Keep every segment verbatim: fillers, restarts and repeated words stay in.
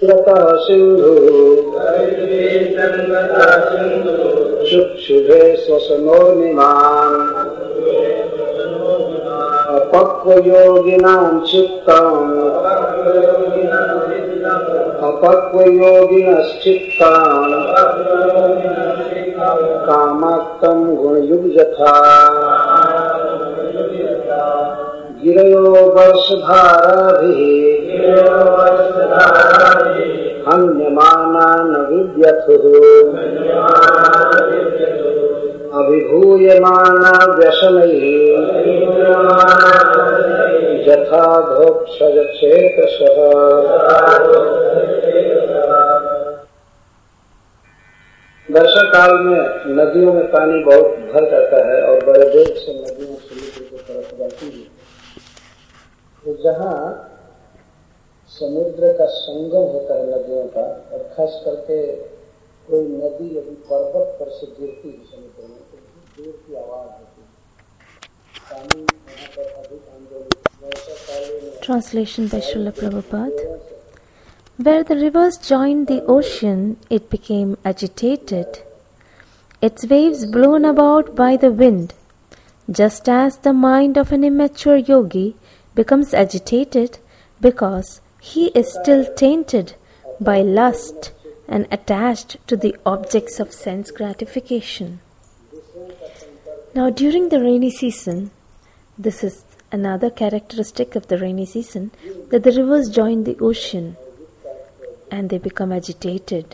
गतः सिन्धु शुक्षुभे स्वसनोर्मिमान् अपक्वयोगिनां चित्तम् अपक्वयोगिनश्चित्तान् कामाक्तं गुणयुग्यथा गिरयो वर्षधाराभिः हन्यमाना न विद्यथुः अभिभूयमाना व्यसनैः यथा धोक्षजचेतसः। वर्षा काल में नदियों में पानी बहुत भर जाता है और बड़े वेग से नदियों समुद्र की तरफ जाती है। तो जहाँ समुद्र का संगम होता है नदियों का, और खास करके कोई नदी यदि पर्वत पर से गिरती है समुद्र में तो दूर की आवाज होती है, पानी वहाँ पर अधिक आंदोलित। Translation by Srila Prabhupada. Where the rivers joined the ocean, it became agitated, its waves blown about by the wind, just as the mind of an immature yogi becomes agitated because he is still tainted by lust and attached to the objects of sense gratification. Now, during the rainy season, this is another characteristic of the rainy season, that the rivers join the ocean and they become agitated.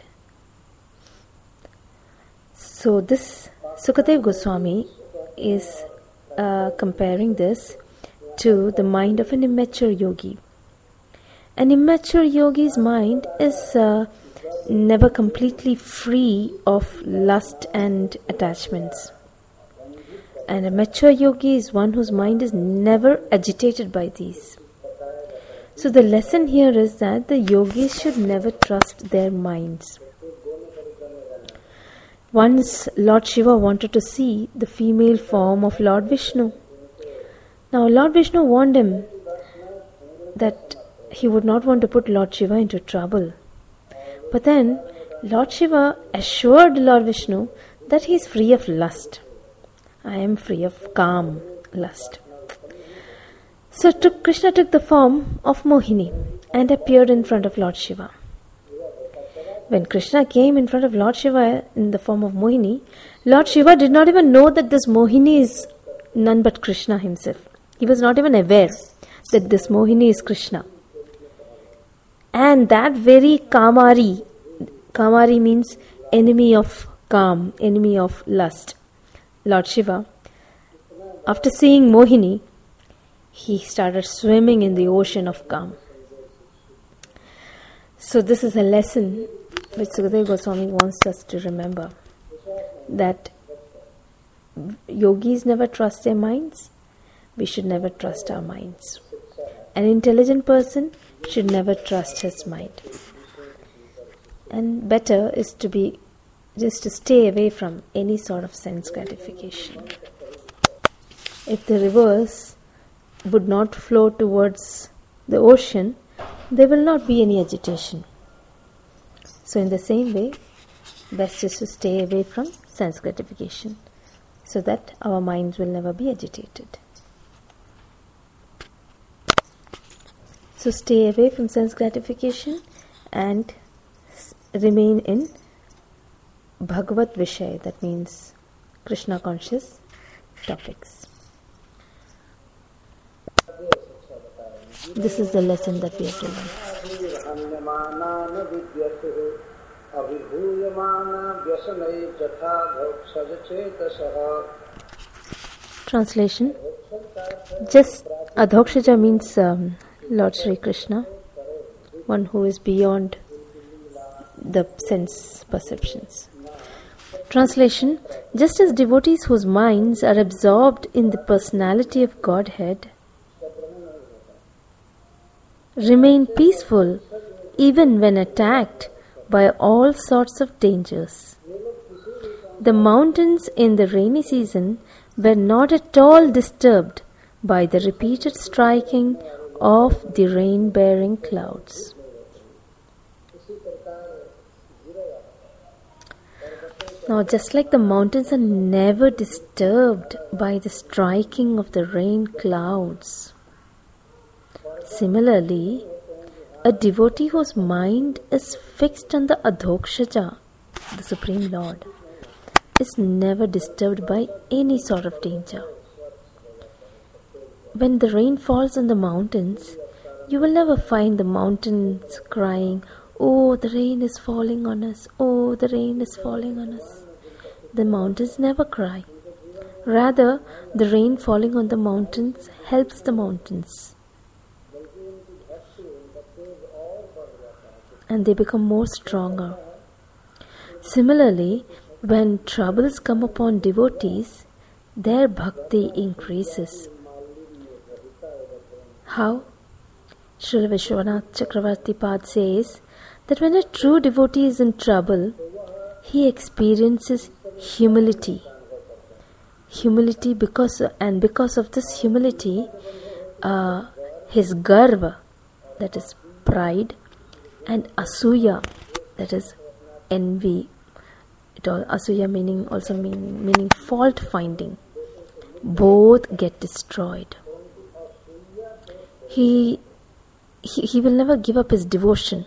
So this Sukadeva Goswami is uh, comparing this to the mind of an immature yogi. An immature yogi's mind is uh, never completely free of lust and attachments. And a mature yogi is one whose mind is never agitated by these. So the lesson here is that the yogis should never trust their minds. Once Lord Shiva wanted to see the female form of Lord Vishnu. Now Lord Vishnu warned him that he would not want to put Lord Shiva into trouble. But then Lord Shiva assured Lord Vishnu that he is free of lust. I am free of calm, lust. So took, Krishna took the form of Mohini and appeared in front of Lord Shiva. When Krishna came in front of Lord Shiva in the form of Mohini, Lord Shiva did not even know that this Mohini is none but Krishna himself. He was not even aware that this Mohini is Krishna. And that very Kamari, Kamari means enemy of calm, enemy of lust, Lord Shiva, after seeing Mohini, he started swimming in the ocean of calm. So this is a lesson which Sukadeva Goswami wants us to remember, that yogis never trust their minds. We should never trust our minds. An intelligent person should never trust his mind. And better is to be just to stay away from any sort of sense gratification. If the rivers would not flow towards the ocean, there will not be any agitation. So in the same way, best is to stay away from sense gratification, so that our minds will never be agitated. So stay away from sense gratification and remain in Bhagavat Vishay, that means Krishna conscious topics. This is the lesson that we have to learn. Translation. Just Adhokshaja means um, Lord Shri Krishna, one who is beyond the sense perceptions. Translation. Just as devotees whose minds are absorbed in the personality of Godhead remain peaceful even when attacked by all sorts of dangers. The mountains in the rainy season were not at all disturbed by the repeated striking of the rain-bearing clouds. Now, just like the mountains are never disturbed by the striking of the rain clouds, similarly, a devotee whose mind is fixed on the Adhokshaja, the Supreme Lord, is never disturbed by any sort of danger. When the rain falls on the mountains, you will never find the mountains crying, "Oh, the rain is falling on us, oh, the rain is falling on us." The mountains never cry. Rather, the rain falling on the mountains helps the mountains, and they become more stronger. Similarly, when troubles come upon devotees, their bhakti increases. How? Srila Vishwanath Chakravarti Pad says that when a true devotee is in trouble, he experiences humility. Humility because and because of this humility, uh, his garva, that is pride, and asuya, that is envy. It all, asuya meaning also mean, meaning fault finding, both get destroyed. He, he he will never give up his devotion.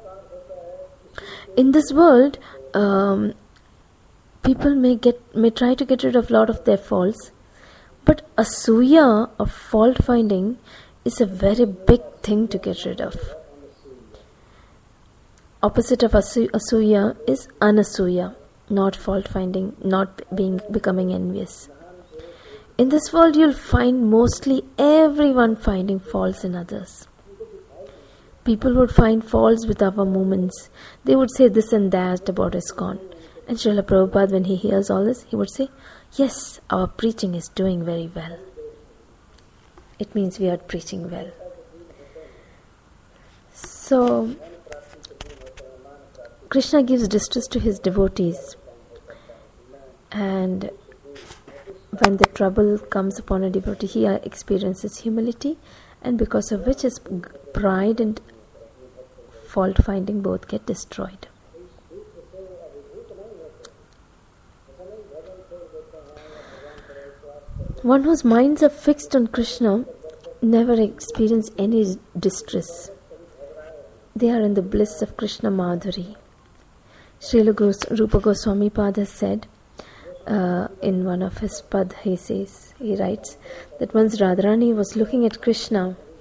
In this world, um, people may get may try to get rid of a lot of their faults, but asuya or fault finding is a very big thing to get rid of. Opposite of asu- asuya is anasuya, not fault finding, not being becoming envious. In this world, you'll find mostly everyone finding faults in others. People would find faults with our movements. They would say this and that about ISKCON. And Srila Prabhupada, when he hears all this, he would say, "Yes, our preaching is doing very well." It means we are preaching well. So, Krishna gives distress to his devotees. And when the trouble comes upon a devotee, he experiences humility, and because of which his pride and fault finding both get destroyed. One whose minds are fixed on Krishna never experience any distress. They are in the bliss of Krishna Madhuri. Srila Gos- Rupa Goswami Pada said, Uh, in one of his pad, he says, he writes that once Radharani was looking at Krishna,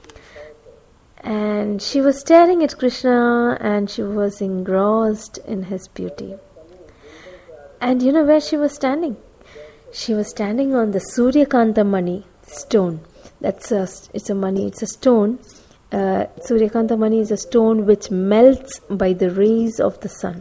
and she was staring at Krishna, and she was engrossed in his beauty. And you know where she was standing? She was standing on the Suryakanta Mani stone. That's a, it's a mani, it's a stone. Uh, Suryakanta Mani is a stone which melts by the rays of the sun.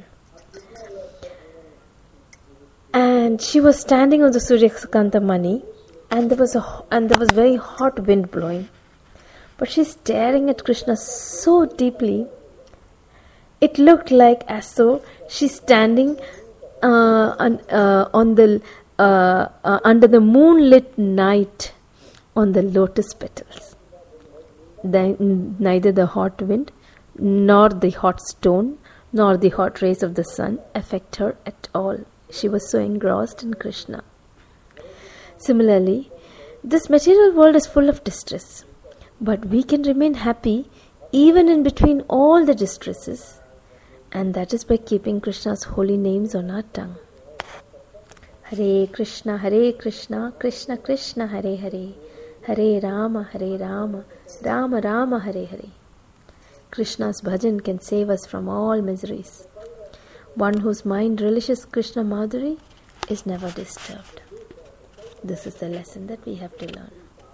And she was standing on the Suryakanta Mani, and there was a and there was very hot wind blowing. But she's staring at Krishna so deeply. It looked like as though she's standing uh, on, uh, on the uh, uh, under the moonlit night on the lotus petals. The, neither the hot wind, nor the hot stone, nor the hot rays of the sun affect her at all. She was so engrossed in Krishna. Similarly, this material world is full of distress, but we can remain happy even in between all the distresses, and that is by keeping Krishna's holy names on our tongue. Hare Krishna, Hare Krishna, Krishna Krishna, Hare Hare, Hare Rama, Hare Rama, Rama Rama, Hare Hare. Krishna's bhajan can save us from all miseries. One whose mind relishes Krishna Madhuri is never disturbed. This is the lesson that we have to learn.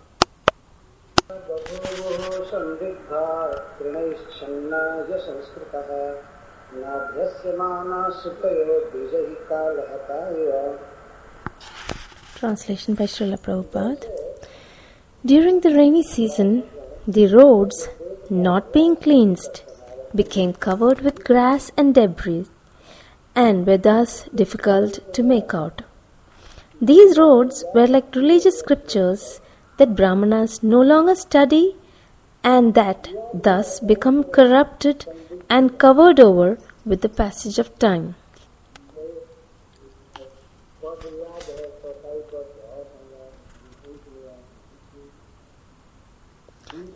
Translation by Srila Prabhupada. During the rainy season, the roads, not being cleansed, became covered with grass and debris, and were thus difficult to make out. These roads were like religious scriptures that Brahmanas no longer study, and that thus become corrupted and covered over with the passage of time.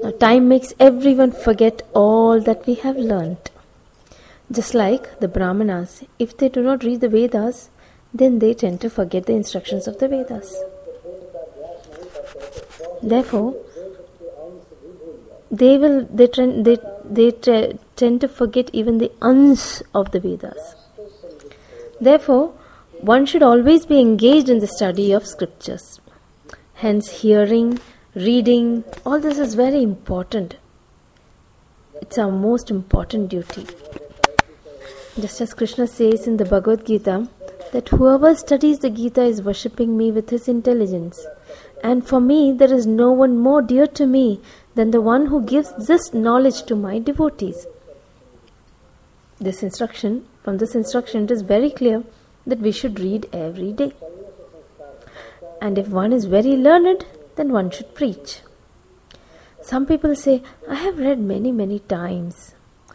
Now, time makes everyone forget all that we have learnt. Just like the Brahmanas, if they do not read the Vedas, then they tend to forget the instructions of the Vedas. Therefore, they will they trend, they they t- tend to forget even the ans of the Vedas. Therefore, one should always be engaged in the study of scriptures. Hence, hearing, reading, all this is very important. It's our most important duty. Just as Krishna says in the Bhagavad Gita, that whoever studies the Gita is worshipping me with his intelligence. And for me, there is no one more dear to me than the one who gives this knowledge to my devotees. This instruction, from this instruction, it is very clear that we should read every day. And if one is very learned, then one should preach. Some people say, I have read many, many times.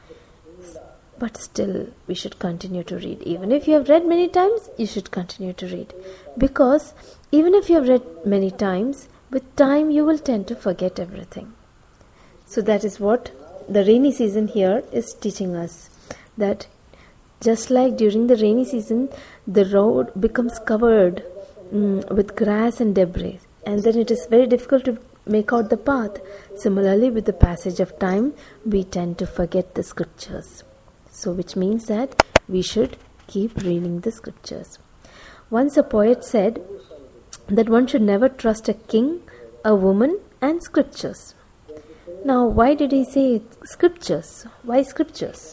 But still, we should continue to read. Even if you have read many times, you should continue to read. Because even if you have read many times, with time you will tend to forget everything. So that is what the rainy season here is teaching us. That just like during the rainy season, the road becomes covered mm, with grass and debris. And then it is very difficult to make out the path. Similarly, with the passage of time, we tend to forget the scriptures. So which means that we should keep reading the scriptures. Once a poet said that one should never trust a king, a woman and scriptures. Now why did he say scriptures? Why scriptures?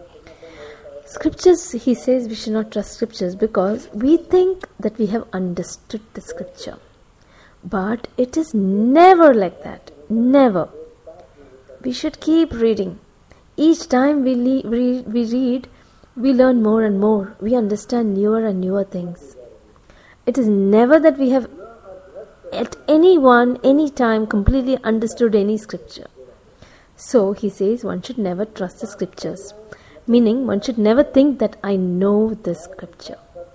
Scriptures, he says we should not trust scriptures because we think that we have understood the scripture. But it is never like that. Never. We should keep reading. Each time we, le- we, we read, we learn more and more. We understand newer and newer things. It is never that we have at any one, any time completely understood any scripture. So he says one should never trust the scriptures. Meaning one should never think that I know the scripture.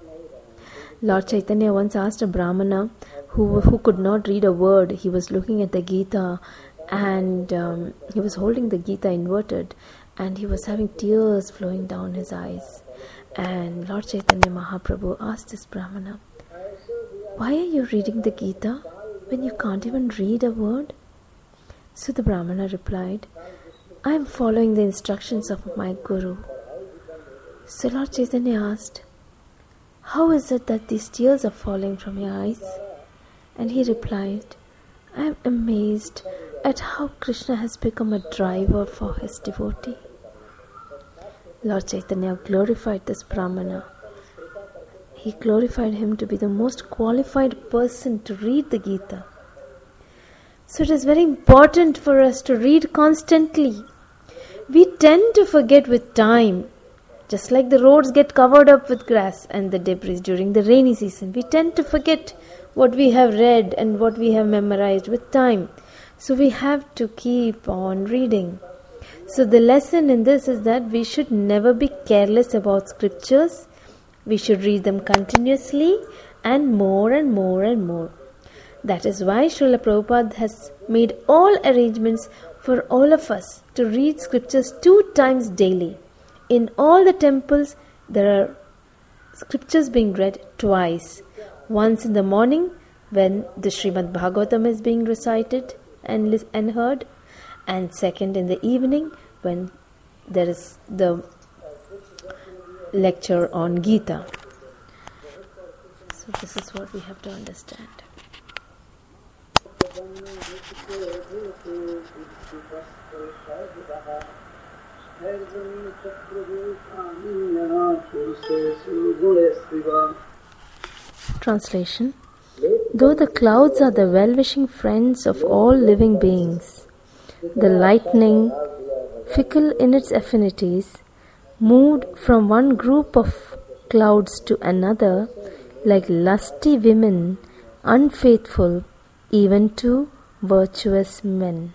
Lord Chaitanya once asked a Brahmana who, who could not read a word. He was looking at the Gita and um, he was holding the Gita inverted and he was having tears flowing down his eyes. And Lord Chaitanya Mahaprabhu asked this Brahmana, why are you reading the Gita when you can't even read a word? So the Brahmana replied, I am following the instructions of my Guru. So Lord Chaitanya asked, how is it that these tears are falling from your eyes? And he replied, I am amazed at how Krishna has become a driver for his devotee. Lord Chaitanya glorified this Brahmana. He glorified him to be the most qualified person to read the Gita. So it is very important for us to read constantly. We tend to forget with time. Just like the roads get covered up with grass and the debris during the rainy season, we tend to forget what we have read and what we have memorized with time. So we have to keep on reading. So the lesson in this is that we should never be careless about scriptures. We should read them continuously and more and more and more. That is why Srila Prabhupada has made all arrangements for all of us to read scriptures two times daily. In all the temples, there are scriptures being read twice. Once in the morning, when the Srimad Bhagavatam is being recited and, and heard. And second in the evening, when there is the lecture on Gita. So this is what we have to understand. Translation. Though the clouds are the well-wishing friends of all living beings, the lightning, fickle in its affinities, moved from one group of clouds to another like lusty women, unfaithful even to virtuous men.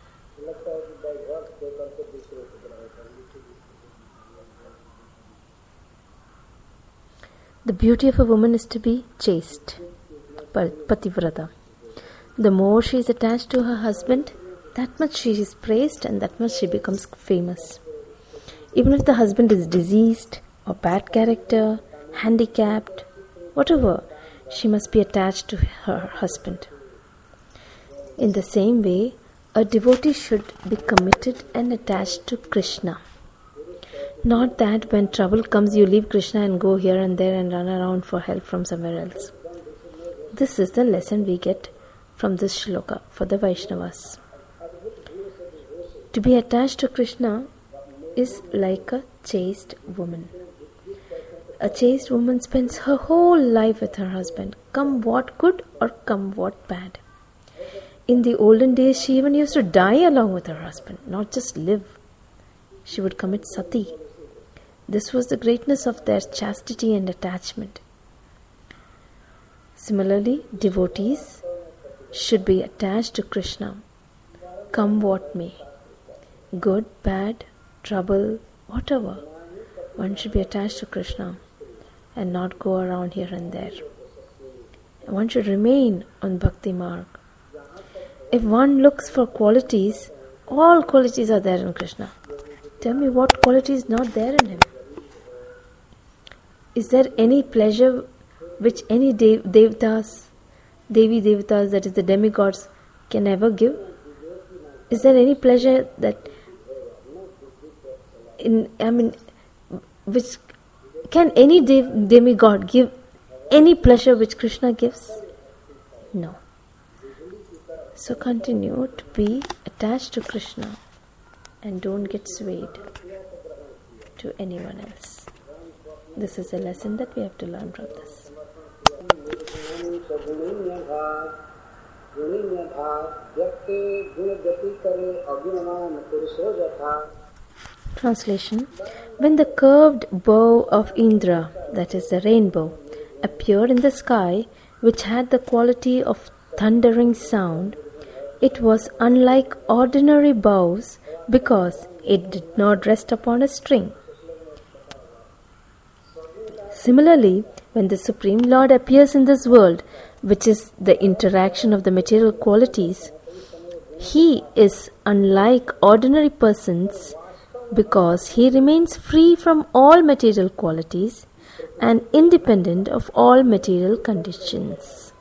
The beauty of a woman is to be chaste, pativrata. The more she is attached to her husband, that much she is praised and that much she becomes famous. Even if the husband is diseased or bad character, handicapped, whatever, she must be attached to her husband. In the same way, a devotee should be committed and attached to Krishna. Not that when trouble comes you leave Krishna and go here and there and run around for help from somewhere else. This is the lesson we get from this shloka for the Vaishnavas. To be attached to Krishna is like a chaste woman. A chaste woman spends her whole life with her husband, come what good or come what bad. In the olden days, she even used to die along with her husband, not just live. She would commit sati. This was the greatness of their chastity and attachment. Similarly, devotees should be attached to Krishna, come what may. Good, bad, trouble, whatever. One should be attached to Krishna and not go around here and there. One should remain on Bhakti Marg. If one looks for qualities, all qualities are there in Krishna. Tell me what quality is not there in him. Is there any pleasure which any dev- devatas, Devi devatas, that is the demigods, can ever give? Is there any pleasure that in I mean which can any de- demigod give any pleasure which Krishna gives? No. So continue to be attached to Krishna and don't get swayed to anyone else. This is a lesson that we have to learn from this. Translation. When the curved bow of Indra, that is the rainbow, appeared in the sky, which had the quality of thundering sound, it was unlike ordinary bows because it did not rest upon a string. Similarly, when the Supreme Lord appears in this world, which is the interaction of the material qualities, he is unlike ordinary persons because he remains free from all material qualities and independent of all material conditions.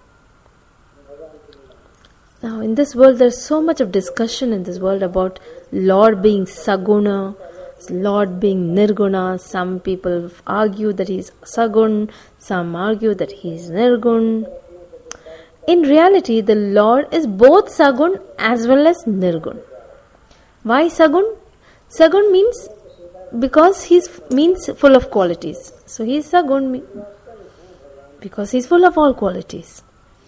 Now, in this world, there is so much of discussion in this world about Lord being Saguna, Lord being Nirguna. Some people argue that he is Sagun, some argue that he is Nirgun. In reality, the Lord is both Sagun as well as Nirgun. Why Sagun? Sagun means because he means full of qualities. So he is Sagun because he is full of all qualities.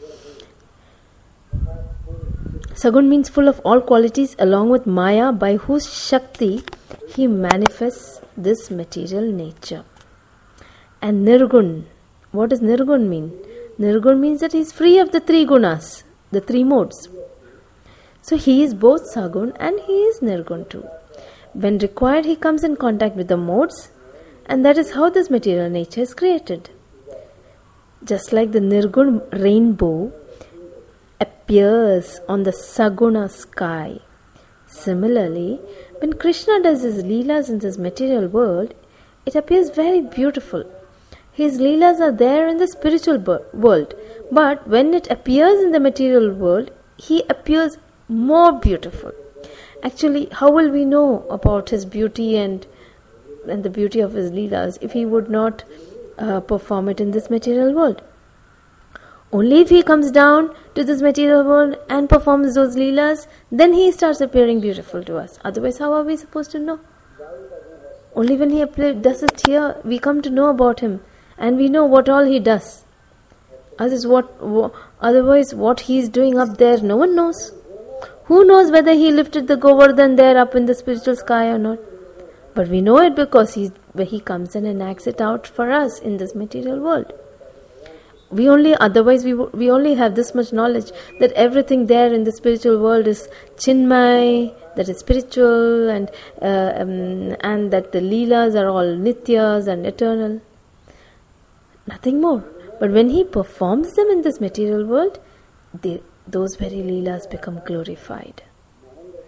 Sagun means full of all qualities along with Maya, by whose Shakti he manifests this material nature. And Nirgun, what does Nirgun mean? Nirgun means that he is free of the three gunas, the three modes. So he is both Sagun and he is Nirgun too. When required, he comes in contact with the modes, and that is how this material nature is created. Just like the Nirgun rainbow appears on the Saguna sky, similarly, when Krishna does his leelas in this material world, it appears very beautiful. His leelas are there in the spiritual world, but when it appears in the material world, he appears more beautiful. Actually, how will we know about his beauty and and the beauty of his leelas if he would not uh, perform it in this material world? Only if he comes down to this material world and performs those leelas, then he starts appearing beautiful to us. Otherwise, how are we supposed to know? Only when he does it here, we come to know about him and we know what all he does. Otherwise, what, otherwise, what he is doing up there, no one knows. Who knows whether he lifted the Govardhan there up in the spiritual sky or not? But we know it because he, he comes in and acts it out for us in this material world. We only, otherwise we we only have this much knowledge that everything there in the spiritual world is Chinmay, that is spiritual, and uh, um, and that the Leelas are all Nityas and eternal. Nothing more. But when he performs them in this material world, they, those very Leelas become glorified.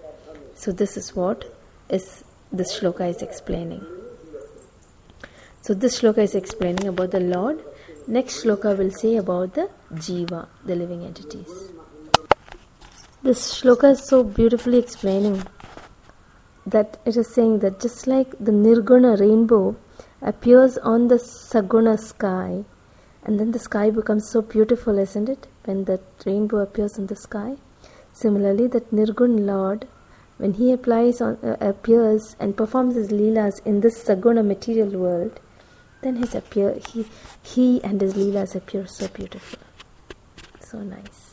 So this is what is this shloka is explaining. So this shloka is explaining about the Lord. Next shloka will say about the Jiva, the living entities. This shloka is so beautifully explaining that it is saying that just like the Nirguna rainbow appears on the Saguna sky, and then the sky becomes so beautiful, isn't it? When that rainbow appears in the sky. Similarly, that Nirgun Lord, when he applies on, uh, appears and performs his leelas in this Saguna material world, then his appear he he and his leelas appear so beautiful, so nice.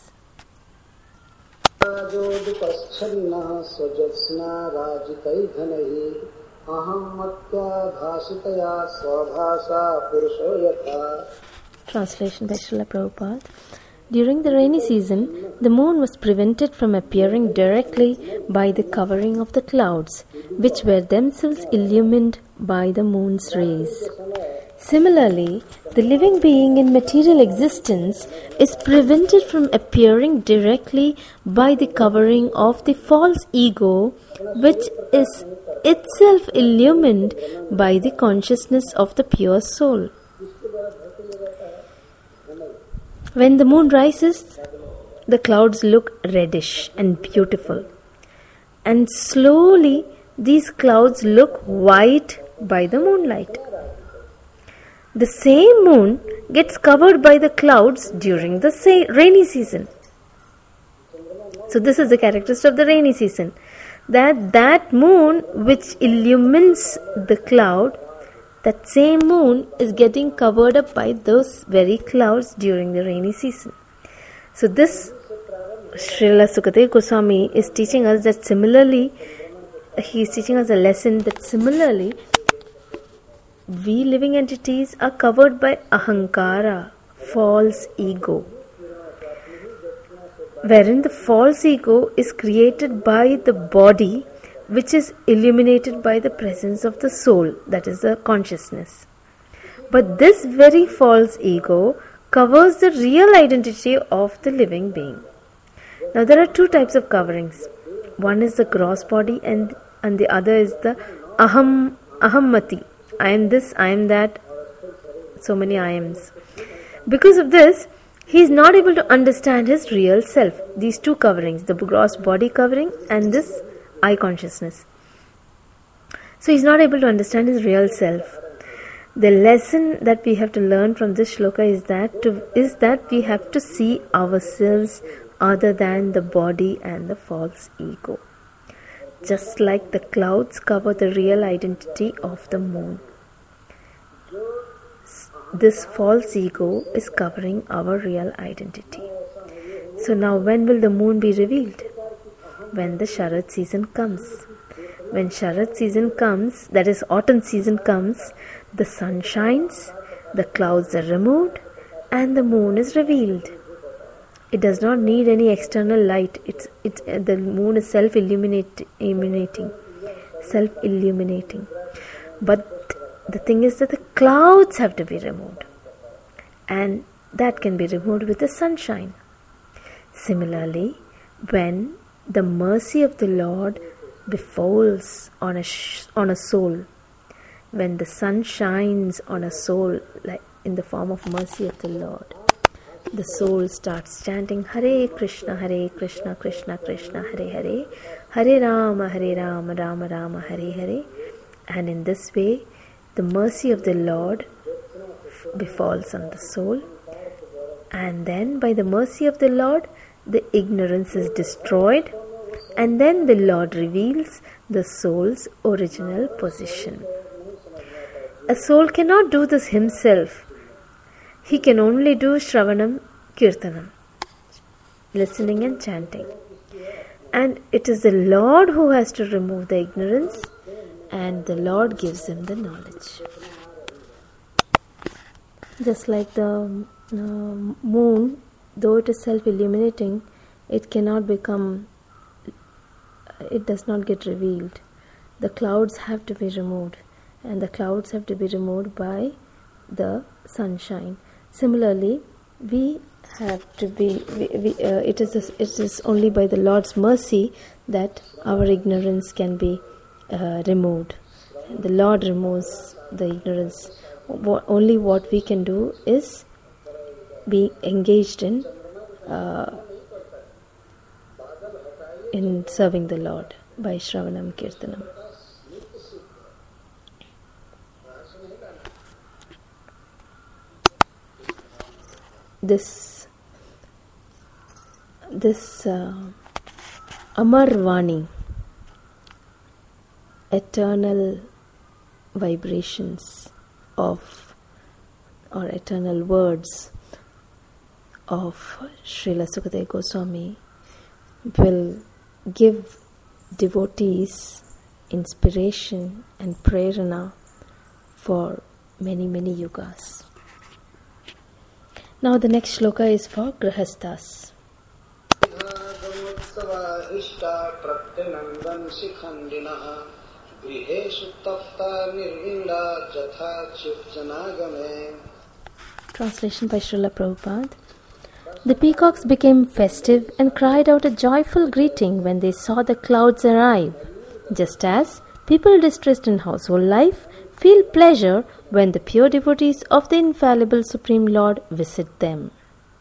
Translation by Srila Prabhupada. During the rainy season, the moon was prevented from appearing directly by the covering of the clouds, which were themselves illumined by the moon's rays. Similarly, the living being in material existence is prevented from appearing directly by the covering of the false ego, which is itself illumined by the consciousness of the pure soul. When the moon rises, the clouds look reddish and beautiful, and slowly these clouds look white by the moonlight. The same moon gets covered by the clouds during the sa- rainy season. So this is the characteristic of the rainy season, that that moon which illumines the cloud, that same moon is getting covered up by those very clouds during the rainy season. So this Srila Sukadeva Goswami is teaching us that similarly, he is teaching us a lesson that similarly, we living entities are covered by ahankara, false ego, wherein the false ego is created by the body, which is illuminated by the presence of the soul, that is the consciousness. But this very false ego covers the real identity of the living being. Now there are two types of coverings. One is the gross body, and, and the other is the aham, ahammati. I am this, I am that, so many I ams. Because of this, he is not able to understand his real self. These two coverings, the gross body covering and this I consciousness. So he is not able to understand his real self. The lesson that we have to learn from this shloka is that to, is that we have to see ourselves other than the body and the false ego. Just like the clouds cover the real identity of the moon, this false ego is covering our real identity. So now when will the moon be revealed? When the Sharad season comes. When Sharad season comes, that is autumn season comes, the sun shines, the clouds are removed, and the moon is revealed. It does not need any external light. It's, it's, the moon is self-illuminating, self-illuminating. But the thing is that the clouds have to be removed, and that can be removed with the sunshine. Similarly, when the mercy of the Lord befalls on a sh- on a soul, when the sun shines on a soul, like in the form of mercy of the Lord, the soul starts chanting Hare Krishna, Hare Krishna, Krishna Krishna, Hare Hare, Hare Rama, Hare Rama, Rama Rama, Hare Hare, and in this way, the mercy of the Lord befalls on the soul, and then by the mercy of the Lord, the ignorance is destroyed, and then the Lord reveals the soul's original position. A soul cannot do this himself. He can only do Shravanam Kirtanam, listening and chanting. And it is the Lord who has to remove the ignorance, and the Lord gives him the knowledge. Just like the uh, moon, though it is self-illuminating, it cannot become, it does not get revealed. The clouds have to be removed, and the clouds have to be removed by the sunshine. Similarly, we have to be. We, we, uh, it is a, it is only by the Lord's mercy that our ignorance can be uh, removed. The Lord removes the ignorance. What, only what we can do is be engaged in uh, in serving the Lord by Shravanam Kirtanam. This this uh, Amar Vani, eternal vibrations of or eternal words of Srila Sukadeva Goswami will give devotees inspiration and prerana for many many yugas. Now the next shloka is for Grihasthas. Translation by Srila Prabhupada. The peacocks became festive and cried out a joyful greeting when they saw the clouds arrive, just as people distressed in household life feel pleasure when the pure devotees of the infallible Supreme Lord visit them.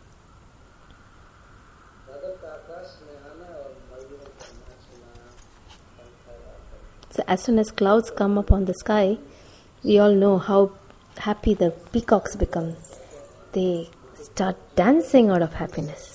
So as soon as clouds come upon the sky, we all know how happy the peacocks become. They start dancing out of happiness.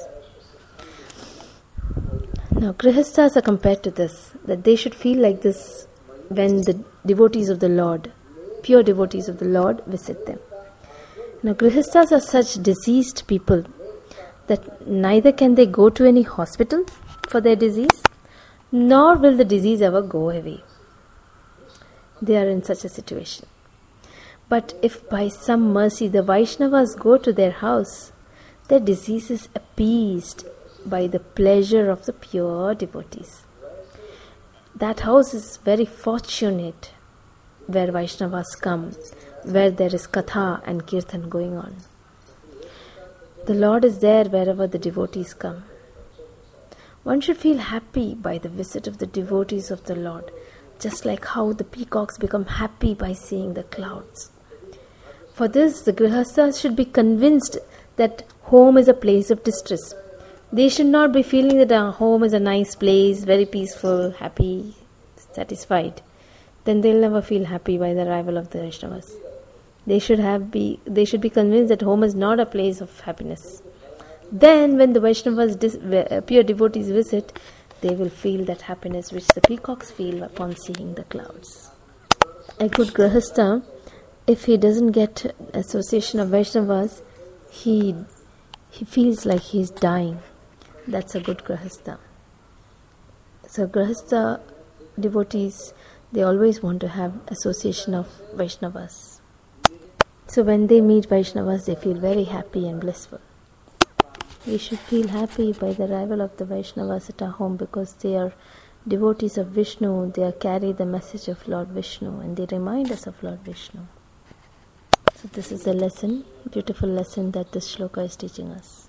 Now Grihasthas are compared to this, that they should feel like this when the devotees of the Lord, pure devotees of the Lord, visit them. Now Grihasthas are such diseased people that neither can they go to any hospital for their disease, nor will the disease ever go away. They are in such a situation. But if by some mercy the Vaishnavas go to their house, their disease is appeased by the pleasure of the pure devotees. That house is very fortunate where Vaishnavas come, where there is katha and kirtan going on. The Lord is there wherever the devotees come. One should feel happy by the visit of the devotees of the Lord, just like how the peacocks become happy by seeing the clouds. For this, the Grihasthas should be convinced that home is a place of distress. They should not be feeling that our home is a nice place, very peaceful, happy, satisfied. Then they'll never feel happy by the arrival of the Vaishnavas. They should have be they should be convinced that home is not a place of happiness. Then, when the Vaishnavas, dis, pure devotees visit, they will feel that happiness which the peacocks feel upon seeing the clouds. A good Grihastha, if he doesn't get association of Vaishnavas, he he feels like he's dying. That's a good Grihastha. So Grihastha devotees, they always want to have association of Vaishnavas. So when they meet Vaishnavas, they feel very happy and blissful. We should feel happy by the arrival of the Vaishnavas at our home because they are devotees of Vishnu. They carry the message of Lord Vishnu and they remind us of Lord Vishnu. So this is a lesson, beautiful lesson that this shloka is teaching us.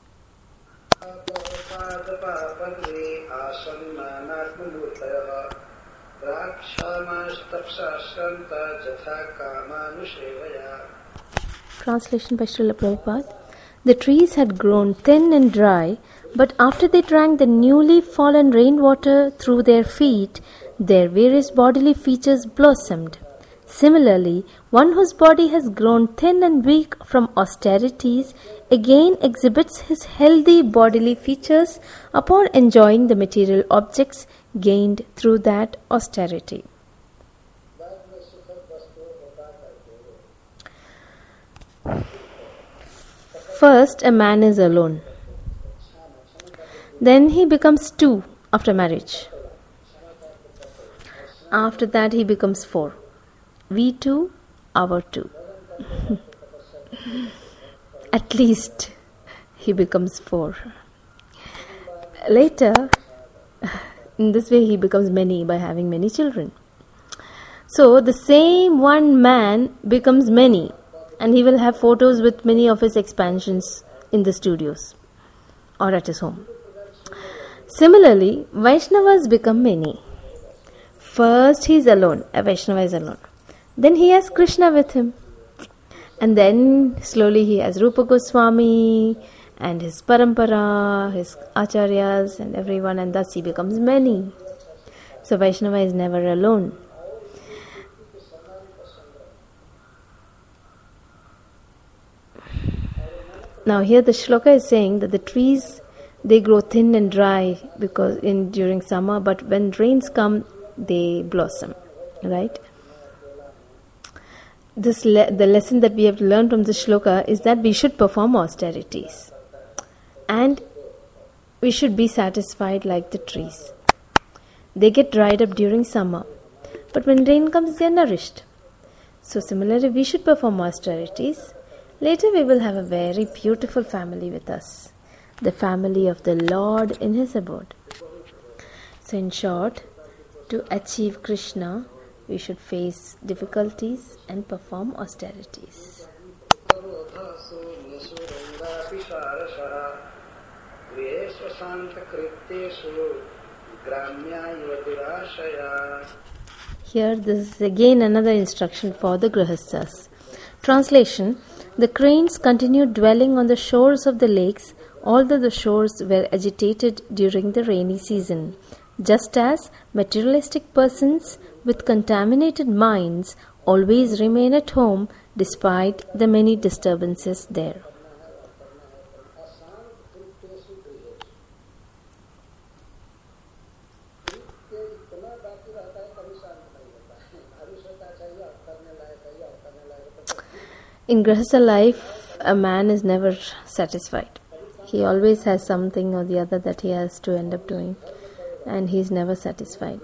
Translation by Srila Prabhupada. The trees had grown thin and dry, but after they drank the newly fallen rainwater through their feet, their various bodily features blossomed. Similarly, one whose body has grown thin and weak from austerities again exhibits his healthy bodily features upon enjoying the material objects gained through that austerity. First, a man is alone. Then he becomes two after marriage. After that, he becomes four. We two, our two. At least he becomes four. Later, in this way, he becomes many by having many children. So, the same one man becomes many. And he will have photos with many of his expansions in the studios. or at his home. Similarly, Vaishnavas become many. First he is alone, a Vaishnava is alone. Then he has Krishna with him. And then slowly he has Rupa Goswami and his parampara, his acharyas and everyone, and thus he becomes many. So Vaishnava is never alone. Now here the shloka is saying that the trees, they grow thin and dry because in during summer, but when rains come, they blossom, right? This le- the lesson that we have learned from this shloka is that we should perform austerities, and we should be satisfied like the trees. They get dried up during summer, but when rain comes, they are nourished. So similarly, we should perform austerities. Later we will have a very beautiful family with us, the family of the Lord in His abode. So in short, to achieve Krishna, we should face difficulties and perform austerities. Here this is again another instruction for the Grihasthas. Translation: the cranes continued dwelling on the shores of the lakes, although the shores were agitated during the rainy season, just as materialistic persons with contaminated minds always remain at home despite the many disturbances there. In Grihastha life, a man is never satisfied. He always has something or the other that he has to end up doing, and he is never satisfied.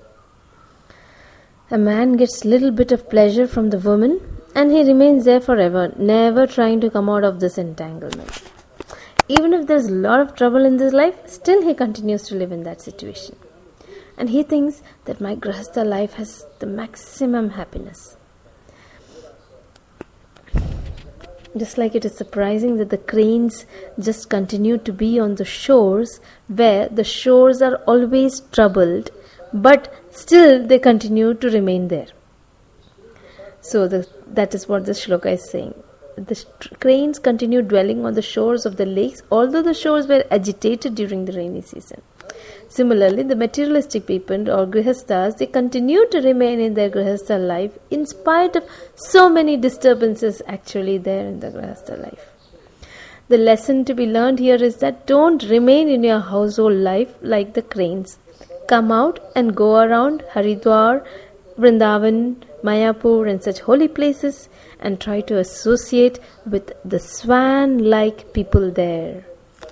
A man gets little bit of pleasure from the woman, and he remains there forever, never trying to come out of this entanglement. Even if there's a lot of trouble in this life, still he continues to live in that situation. And he thinks that my Grihastha life has the maximum happiness. Just like it is surprising that the cranes just continue to be on the shores where the shores are always troubled, but still they continue to remain there. So the, that is what the shloka is saying. The st- cranes continue dwelling on the shores of the lakes, although the shores were agitated during the rainy season. Similarly, the materialistic people or grihasthas, they continue to remain in their grihastha life in spite of so many disturbances actually there in the grihastha life. The lesson to be learned here is that don't remain in your household life like the cranes. Come out and go around Haridwar, Vrindavan, Mayapur and such holy places and try to associate with the swan-like people there.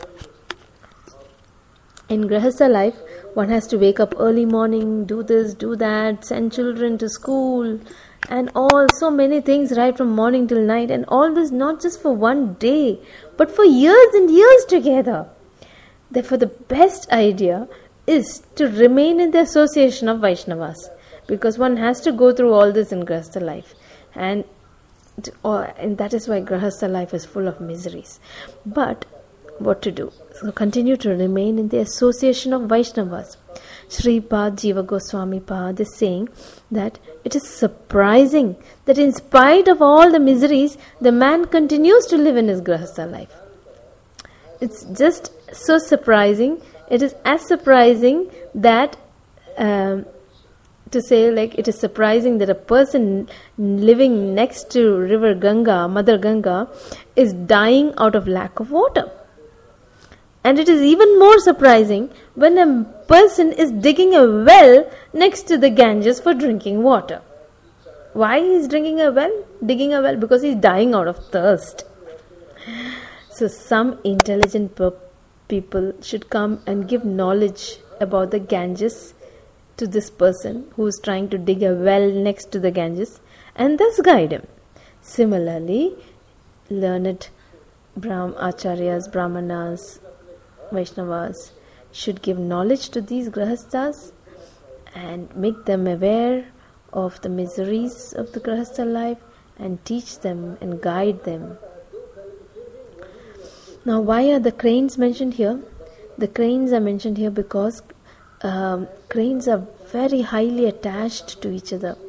In Grihastha life, one has to wake up early morning, do this, do that, send children to school, and all so many things right from morning till night, and all this not just for one day, but for years and years together. Therefore, the best idea is to remain in the association of Vaishnavas, because one has to go through all this in Grihastha life, and, to, or, and that is why Grihastha life is full of miseries. But what to do? So continue to remain in the association of Vaishnavas. Sripad Jiva Goswami Pad is saying that it is surprising that in spite of all the miseries, the man continues to live in his Grihastha life. It's just so surprising. It is as surprising that um, to say like it is surprising that a person living next to river Ganga, Mother Ganga, is dying out of lack of water. And it is even more surprising when a person is digging a well next to the Ganges for drinking water. Why he is drinking a well? Digging a well? Because he is dying out of thirst. So some intelligent per- people should come and give knowledge about the Ganges to this person who is trying to dig a well next to the Ganges and thus guide him. Similarly, learned Brahm, Acharyas, Brahmanas, Vaishnavas should give knowledge to these grihasthas and make them aware of the miseries of the grihastha life and teach them and guide them. Now, why are the cranes mentioned here? The cranes are mentioned here because um, cranes are very highly attached to each other.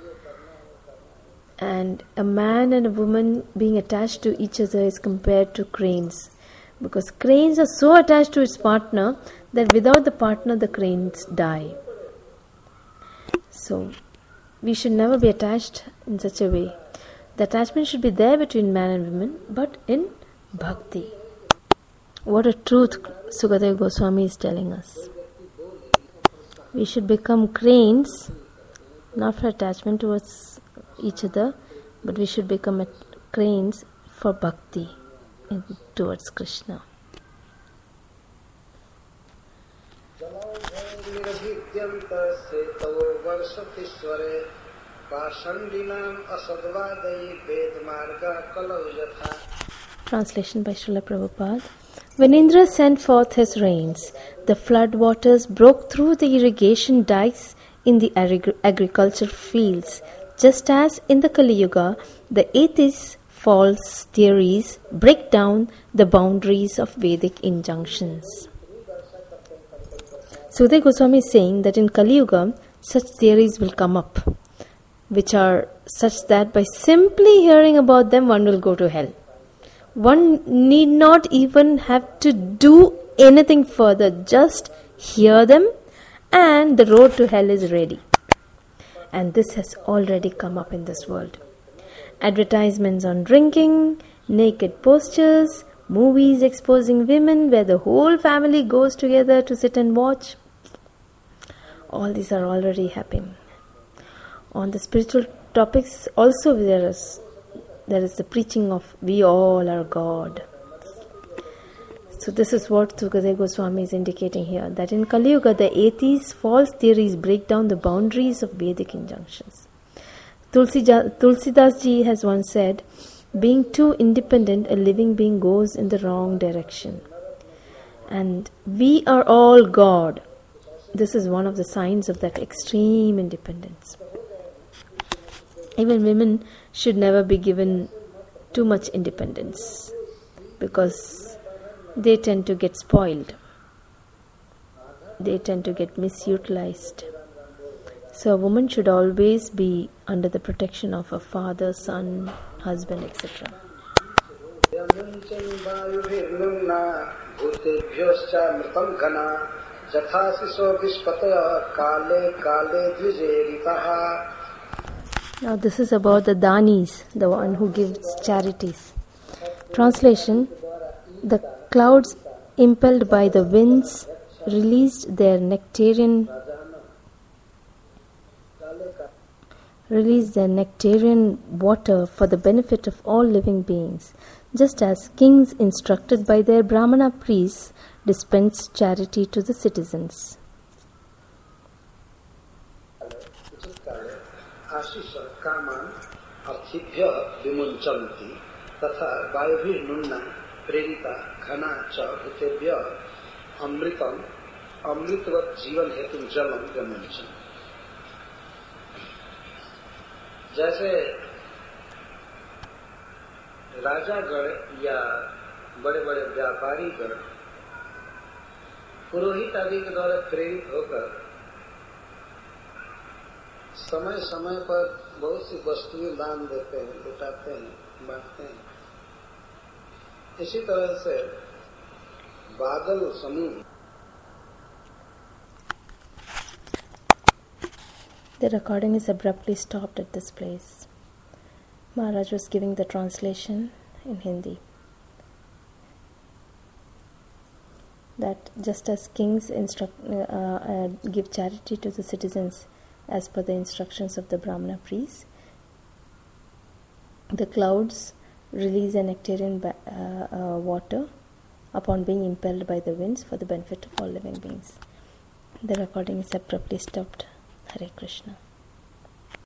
And a man and a woman being attached to each other is compared to cranes. Because cranes are so attached to its partner that without the partner the cranes die. So, we should never be attached in such a way. The attachment should be there between man and woman, but in bhakti. What a truth Sukadeva Goswami is telling us. We should become cranes, not for attachment towards each other, but we should become cranes for bhakti in, towards Krishna. Translation by Srila Prabhupada. When Indra sent forth his rains, the flood waters broke through the irrigation dikes in the agri- agriculture fields, just as in the Kali Yuga, the atheists' false theories break down the boundaries of Vedic injunctions. Sukadeva Goswami is saying that in Kali Yuga, such theories will come up, which are such that by simply hearing about them, one will go to hell. One need not even have to do anything further, just hear them and the road to hell is ready. And this has already come up in this world. Advertisements on drinking, naked postures, movies exposing women where the whole family goes together to sit and watch. All these are already happening. On the spiritual topics also there is There is the preaching of we all are God. So this is what Sukadeva Goswami is indicating here, that in Kali Yuga the atheists' false theories break down the boundaries of Vedic injunctions. Tulsidas ji has once said, being too independent, a living being goes in the wrong direction. And we are all God. This is one of the signs of that extreme independence. Even women should never be given too much independence, because they tend to get spoiled. They tend to get misutilized. So a woman should always be under the protection of a father, son, husband, et cetera. Now this is about the danis, the one who gives charities. Translation: the clouds impelled by the winds released their nectarian released their nectarian water for the benefit of all living beings, just as kings instructed by their Brahmana priests dispense charity to the citizens. आशीष कामान अर्थिभ्य विमुंचन्ति तथा वायुभिर्नुन्ना प्रेरिता घना च भूतेभ्य अमृतम अमृतवत जीवन हेतु जलम विमुंचन. जैसे राजागण या बड़े बड़े व्यापारीगण पुरोहित आदि के द्वारा प्रेरित होकर समय समय पर बहुत सी वस्तुएं दान देते हैं, लुटाते हैं, बांटते हैं. इसी तरह से बादल समूह. The recording is abruptly stopped at this place. Maharaj was giving the translation in Hindi. That just as kings instruct, uh, uh, give charity to the citizens as per the instructions of the Brahmana priests, the clouds release a nectarian ba- uh, uh, water upon being impelled by the winds for the benefit of all living beings. The recording is abruptly stopped. Hare Krishna.